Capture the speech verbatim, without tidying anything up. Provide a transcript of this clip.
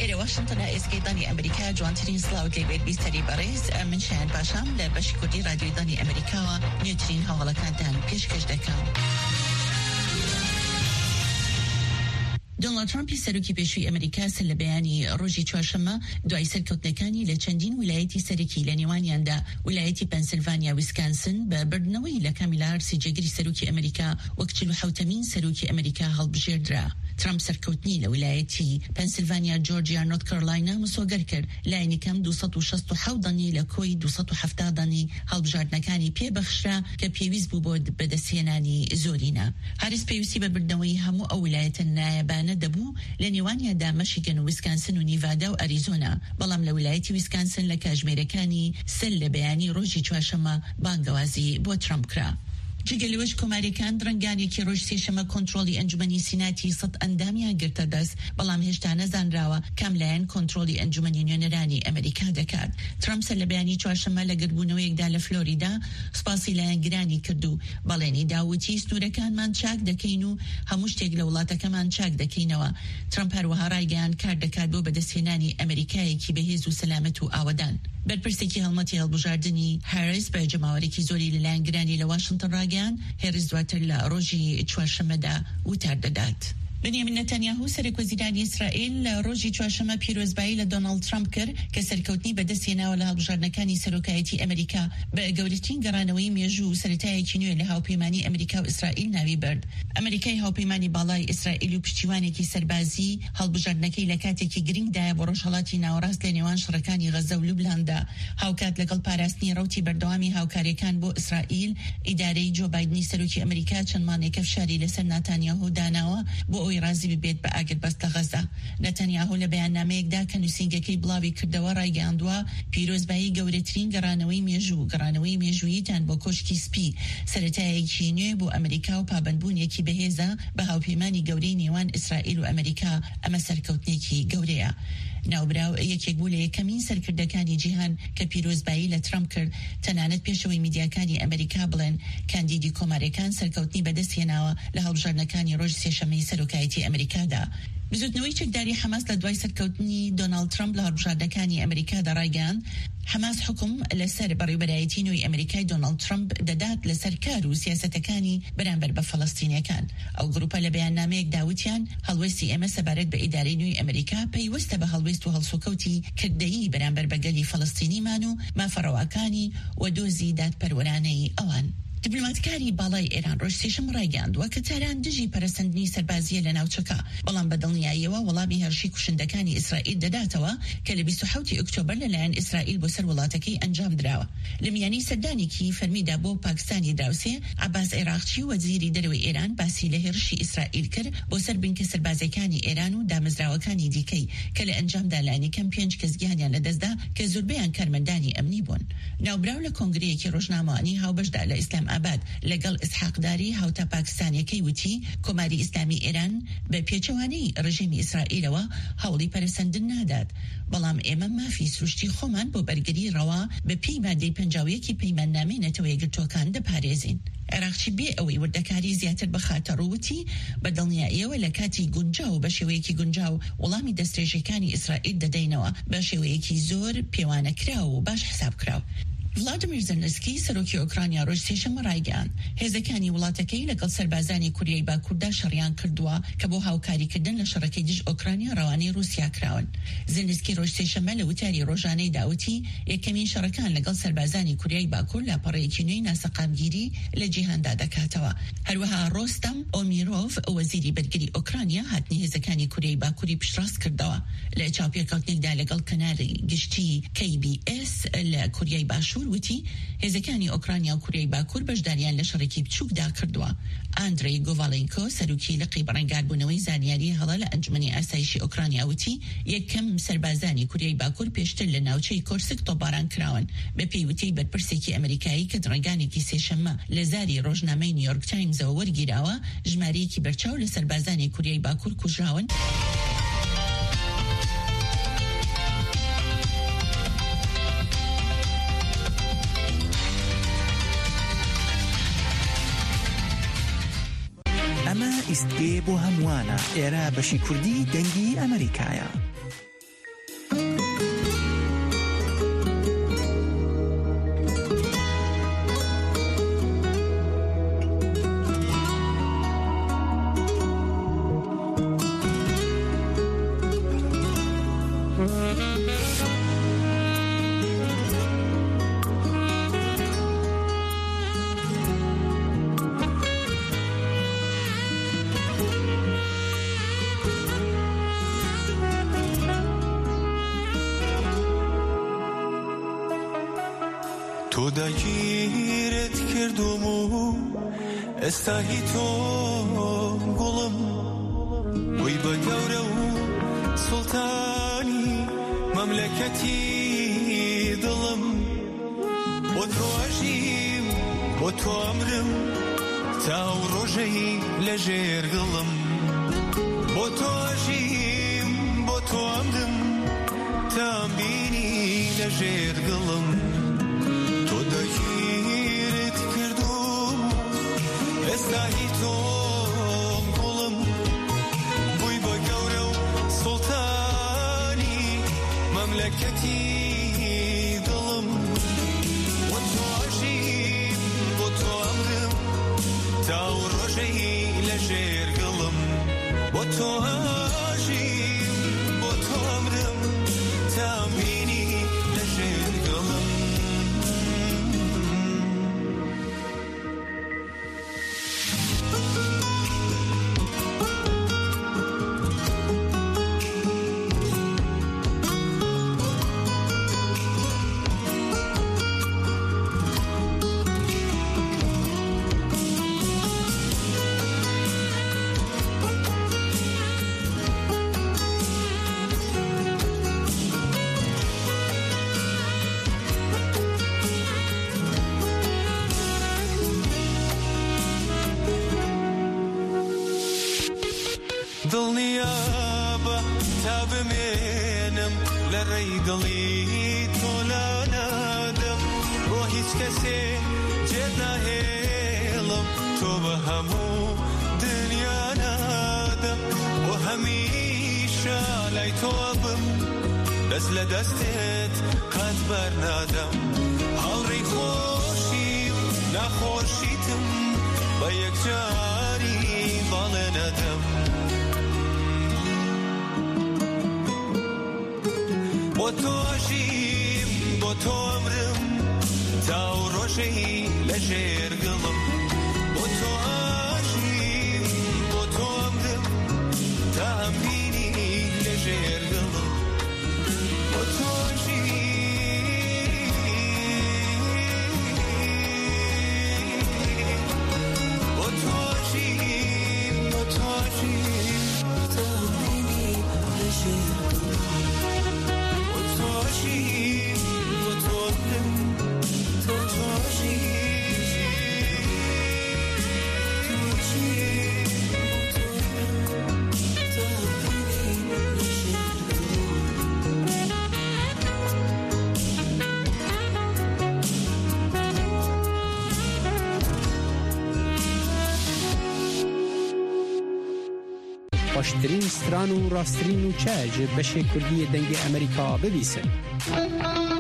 لە واشنطن ئێسکەیدانی ئەمریکا جوانترین سلااوت لێبێت بیستەری بەڕێز من شایان باشام لە بەشی کوردی رادیۆدانی ئەمریکاوە نوێترین هەواڵەکانتان پێشکەش دەکەم. دۆنالد ترامپی سەرۆکی پێشووی ئەمریکا سەر لە بەیانی ڕۆژی چوارشەممە دوای سەرکەوتنەکانی لە چەندین ویلایەتی سەرەکی لە نێوانیاندا ویلایەتی پەنسیلڤانیا ویسکانسن بە بردنەوەی لە کامیلا هارسی جێگیری سەرۆکی ئەمریکا وەک چل و حوتەمین سەرۆکی ئەمریکا هەڵبژێردرا. ترامپ سەرکەوتنی لە ویلایەتی پەنسیلڤانیا جۆرجیا نۆرت کارۆلاینا مسۆگەر کرد لایەنی کەم دووسەد و شەست و حەوت دانی لە کۆی دووسەد و هەفتاد دانی هەڵبژاردنەکانی پێبەخشرا کە پێویست بوو بۆ بەدەستهێنانی زۆرینە. هاریس پێویستی بە بردنەوەی هەموو ئەو ویلایەتە نایەبانە دەبوو لە نێوانیاندا مەشیگەن و ویسکانسن و نیڤادا و ئەریزۆنا، بەڵام لە ویلایەتی ویسکانسن لە کاتژمێرەکانی سەر لە بەیانی ڕۆژی چوارشەممە بانگەوازی بۆ ترامپ کرا. جگەلەوەش کۆماریەکان درنگانێکی ڕۆژ سێشەمە کۆنتڕۆلی ئەنجومەنی سیناتی سەد ئەندامیان گرتە دەست، بەڵام هێشتا نەزانراوە کام لایەن کۆنتڕۆلی ئەنجومەنی نوێنەرانی ئەمریکا دەکات. ترامپ سەر لە بەیانی چوارشەممە لە گرتبوونەوەیەکدا لە فلۆریدا سپاسی لایەنگرانی کرد و بەڵێنی داوتی سنوورەکانمان چاک دەکەین و هەموو شتێک لە وڵاتەکەمان چاک دەکەینەوە. ترامپ هەروەها ڕایگەیاند کار دەکات بۆ بەدەستهێنانی ئەمریکایەکی بەهێز و سەلامەت و ئاوەدان. بەرپرسێکی هەڵمەتی هەڵبژاردننی هاریس بە جەماوەرێکی زۆری لە لایەنگرانی لە واشنطن ڕاگەیاند هێرس دواتر لە ڕۆژی چوارشەممەدا وتار دەدات. بنیامین نەتانیاهو سەرۆکوەزیرانی ئیسرائیل لە ڕۆژی چوارشەممە پیرۆزبایی لە دۆنالد ترامپ کرد کە سەرکەوتنی بەدەستهێناوە لە هەڵبژاردنەکانی سەرۆکایەتی ئەمریکا بە گەورەترین گەڕانەوەی مێژوو و سەرەتایەکی نوێ لە هاوپەیمانی ئەمریکا و ئیسرائیل ناوی برد. ئەمریکای هاوپەیمانی باڵای ئیسرائیل و پشتیوانێکی سەربازی هەڵبژاردنەکەی لە کاتێکی گرنگدایە بۆ ڕۆژهەڵاتی ناوەڕاست لە نێوان شەڕەکانی غەزە و لوبناندا. هاوکات لەگەڵ پاراستنی ڕەوتی بەردەوامی هاوکاریەکان بۆ ئیسرائیل، ئیدارەی جۆ بایدنی سەرۆکی ئەمریکا چەند مانێکە فشاری لەسەر نەتانیاهو داناوە بۆ ئەوی ڕازی ببێت بە ئاگربەست لە غەزە. نەتانیاهو لە بەیاننامەیەکدا کە نووسینگەکەی بڵاوی کردەوە ڕایگەاندووە پیرۆزبایی گەورەترین گەڕانەوەی مێژوو گەڕانەوەی مێژووییتان بۆ کۆشکی سپی سەرەتایەکی نوێ بۆ ئەمریکا و پابەندبوونیەکی بەهێزە بە هاوپەیمانی گەورەی نێوان ئیسرائیل و ئەمریکا. ئەمە سەرکەوتنێکی گەورەیە. ناوبراو یەکێک بوو لە یەکەمین سەرکردەکانی جیهان کە پیرۆزبایی لە ترامپ کرد، تەنانەت پێشەوەی میدیاکانی ئەمریکا بڵێن کاندیدی کۆمارەکان سەرکەوتنی بەدەستهێناوە لە هەڵبژاردنەکانی ڕۆژ سێشەممەی سەرۆکایەتی ئەمریکادا. بزوتنەوەی چەکداری حەماس لە دوای سەرکەوتنی دۆنالد ترامپ لە هەڵبژاردنەکانی ئەمریکادا ڕایگەاند حەماس حکم لەسەر بەڕێوەبەرایەتی نوێی ئەمریکای دۆنالد ترامپ دەدات لەسەر کار و سیاسەتەکانی بەرامبەر بە فەڵەستینیەکان. ئەو گروپە لە بەیاننامەیەک داوتیان هەڵوێستی ئێمە سەبارەت بە ئیدارەی نوێی ئەمریکا پەیوەستە بە هەڵوێست و هەڵسوکەوتی کردەیی بەرامبەر بە گەلی فەڵەستینیمان و مافەڕەواکانی و دۆزی دادپەروەرانەی ئەوان. دیپلۆماتکاری باڵای ئێران ڕۆژ سێشەم ڕایگەاندووە کە تاران دژی پەرەسەندنی سەربازیە لە ناوچەکە، بەڵام بەدڵنیاییەوە وەڵامی هەرشی کوشندەکانی ئیسرائیل دەداتەوە کە لە بیست و حەوتی ئۆکتۆبەر لەلایەن ئیسرائیل بۆ سەر وڵاتەکەی ئەنجام درراوە. لە میانی سەردانێکی فەرمیدا بۆ پاکستانی دراوسێ عەباس عێراقچی وەزیری دەرەوەی ئێران باسی لە هێرشی ئیسرائیل کرد بۆ سەر بنکە سەربازەکانی ئێران و دامەزراوەکانی دیکەی کە لە ئەنجامدا لانی کەم پێنج کەس گیانیان لەدەستدا کە زۆربەیان کارمەندانی ئەمنی بوون. ناوبراو لە کۆنگرەیەکی ڕۆژنامەوانی هاوبەشدا لە ئیسلام ئاباد لەگەڵ ئسحاقداری هاوتا پاکستانیەکەی وتی کۆماری ئیسلامی ئێران بە پێچەوانەی ڕژیمی ئیسرائیلەوە هەوڵی پەرەسەندن نادات، بەڵام ئێمە مافی سروشتی خۆمان بۆ بەرگری ڕەوا بە پێی مادەی پەنجاویەکی پەیماننامەی نەتەوە یەکگرتووەکان دەپارێزین. عێراقچی بێ ئەوەی وردەکاری زیاتر بەخاتە ڕووتی بە دڵنیاییەوە لە کاتی گونجاو بە شێوەیەکی گونجاو وەڵامی دەستێژەکانی ئیسرائیل دەدەینەوە بە شێوەیەکی زۆر پێوانەکراو و باش حسابکراو. ڤلادیمیر زەلنسکی سەرۆکی ئۆکرانیا ڕۆژ سێشەممە ڕایگەاند هێزەکانی وڵاتەکەی لەگەڵ سەربازانی کوریای باکووردا شەڕیان کردووە کە بۆ هاوکاریکردن لە شەڕەکەی دژ ئۆکرانیا ڕەوانەی رووسیا کراون. زەلنسکی ڕۆژ سێشەممە لە وتاری ڕۆژانەی داوتی یەکەمین شەڕەکان لەگەڵ سەربازانی کوریای باکوور لاپەڕەیەکی نوێی ناسەقامگیری لە جیهاندا دەکاتەوە. هەروەها ڕۆستەم ئۆمیرۆڤ وەزیری بەرگری ئۆکرانیا هاتنی هێزەکانی کوریای باکووری پشتڕاست کردەوە. لە چاوپێکەوتنێکدا لەگەڵ کەناری گشتی کی بی ئێس لە کوریای باشوور وتی هێزەکانی ئۆکرانیا و کوریای باکوور بەشداریان لە شەڕێکی بچووکدا کردووە. ئاندرێی گۆڤالێنکۆ سەرۆکی لقی بەڕێنگاربوونەوەی زانیاری هەڵە لە ئەنجومەنی ئاسایشی ئۆکرانیا وتی یەکەم سەربازانی کوریای باکوور پێشتر لە ناوچەی کۆرسک تۆپباران کراون. بە پێیوتەی بەرپرسێکی ئەمریکایی کە درەنگانێکی سێشەممە لە زاری ڕۆژنامەی نیویۆرک تایمزەوە وەرگیراوە ژمارەیەکی بەرچاو لە سەربازانی کوریای باکوور کوژراون. ئەمە ئیستگێ بۆ هەمووانە، ئێرە بەشی کوردی دەنگی ئەمریکایە. تو دگیرت کردمو استاهی تو گلم وی با گوره و سلطانی مملکتی دلم با تو عجیم با تو امرم تا روژهی لجر گلم با تو عجیم با تو امرم تا بینی لجر گلم تو دگیرت کردم استاهی تو گلم بوی با گوره و سلطانی مملکتی دلم و تو عجیم با تو امرم تا روژهی لجر گلم با تو عجیم با تو امرم تا بینی لجر گلم دڵنیابە تا بمێنم لە ڕێی دڵی تۆ لا نادەم بۆ هیچ کەسێ جێت ناهێڵم تۆ بە هەموو دنیا نادەم بۆ هەمیشە لای تۆ بم دەست لە دەستێت قەت بەرنادەم هاوڕێی خۆشی و ناخۆشیتم بە یەکجاری باڵێ نەدەم با تو عجیم با تو امرم تا روژهی لجر گلم با تو عجیم با تو امرم تا هم بینی لجر گلم با تو عجیم با تو عجیم با تو عجیم تا هم بینی لجر باشترین ستران و راسترین و چه جه بشه کردی دنگ امریکا ببیسه